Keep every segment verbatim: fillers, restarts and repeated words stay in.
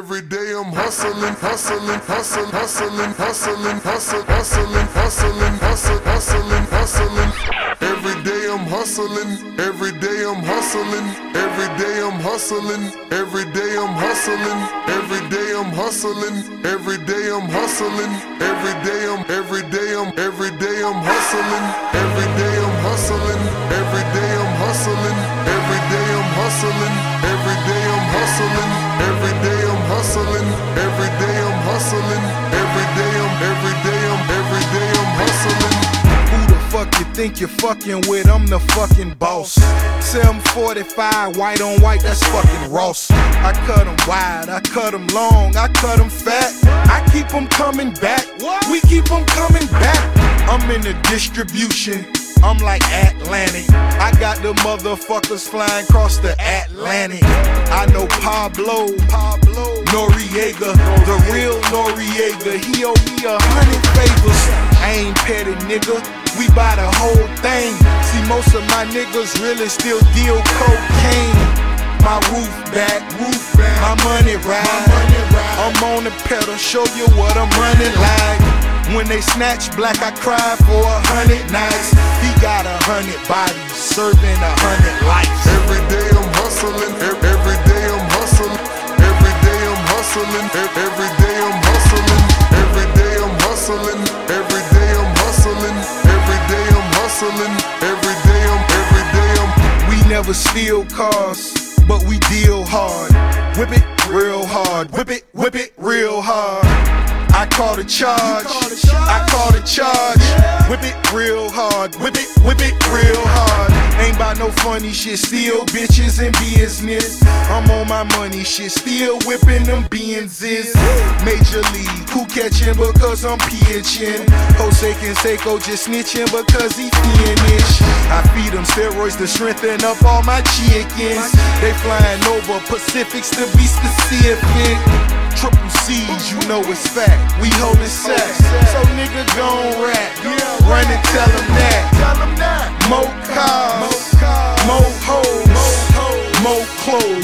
Every day I'm hustling, hustling, hustling, hustling, hustling, hustling, hustling, hustling, hustling, hustling, hustling. Every day I'm hustling, every day I'm hustling, every day I'm hustling, every day I'm hustling, every day I'm hustling, every day I'm hustling, every day I'm, every day I'm, every day I'm hustling, every day I'm hustling, every day I'm hustling, every day I'm hustling, every day I'm hustling, every day I'm hustling, every day I'm hustling, every day I'm, every day I'm, every day I'm hustling. Who the fuck you think you're fucking with? I'm the fucking boss. seven forty-five, white on white, that's fucking Ross. I cut them wide, I cut them long, I cut them fat. I keep them coming back, we keep them coming back. I'm in the distribution, I'm like Atlantic. I got the motherfuckers flying across the Atlantic. I know Pablo, Pablo Noriega, the real Noriega. He owe me a hundred favors. I ain't petty, nigga, we buy the whole thing. See, most of my niggas really still deal cocaine. My roof back, roof back, my money ride. I'm on the pedal, show you what I'm running like. When they snatch black, I cry for a hundred nights. He got a hundred bodies, serving a hundred lives. Every day I'm hustling, every, every day I'm hustling, every day I'm hustling, every day I'm hustling, every day I'm hustling, every day I'm hustling, every day I'm hustling, every day I'm, every day I'm. We never steal cars, but we deal hard. Whip it real hard, whip it, whip it real hard. I call the charge, I call the charge. Whip it real hard, whip it, whip it real hard. Ain't about no funny shit, still bitches in business. I'm on my money shit, still whipping them Benzes. Major League, who catching because I'm pitching? Jose Canseco just snitching because he finished. I feed them steroids to strengthen up all my chickens. They flying over Pacifics to be specific. Triple C's, you know it's fact. We holdin' sacks, so nigga gon' rap. Run and tell them that. More cars, more hoes, more clothes,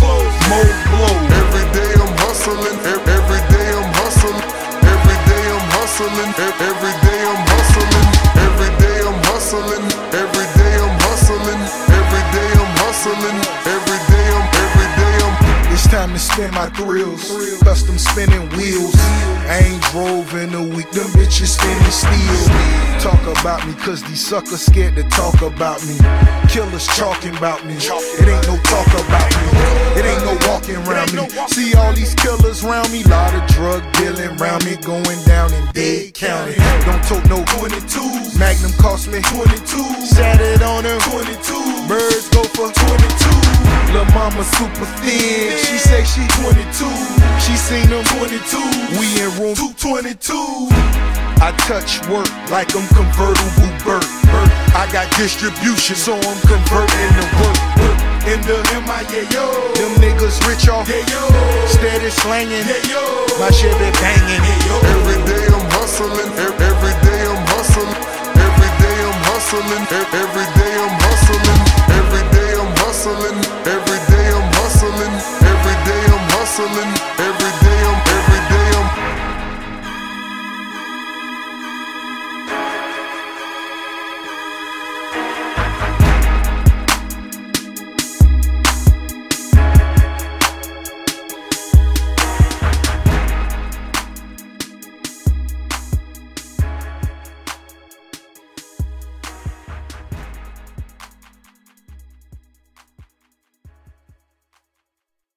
more blows. Every day I'm hustling, every day I'm hustling, every day I'm hustling, every day I'm hustling, every day I'm hustling, every day I'm hustling, every day I'm hustling, every day I'm, every day I'm. It's time to spin my thrills, custom spinning wheels. I ain't drove in a week, them bitches spinning steel. Talk about me, cause these suckers scared to talk about me. Killers talking about me, it ain't no talk about me. It ain't no walking around me. See all these killers around me, lot of drug dealing around me, going down in Dade County. Don't talk no twenty-twos, Magnum cost me twenty-two. Sat it on her, twenty-two. Birds go for twenty-two. Lil' mama super thin, she say she twenty-two. She seen them twenty-two, we in room two twenty-two. I touch work like I'm convertible Burt. I got distribution, so I'm converting to work. In the M I A, yo, them niggas rich off, yeah, yo. Steady slanging, yeah, yo. My shit be banging, yeah, yo. Every day I'm hustling, every day I'm hustling, every day I'm hustling, every day I'm hustling, every day I'm hustling, every day I'm hustling, every day I'm hustling, every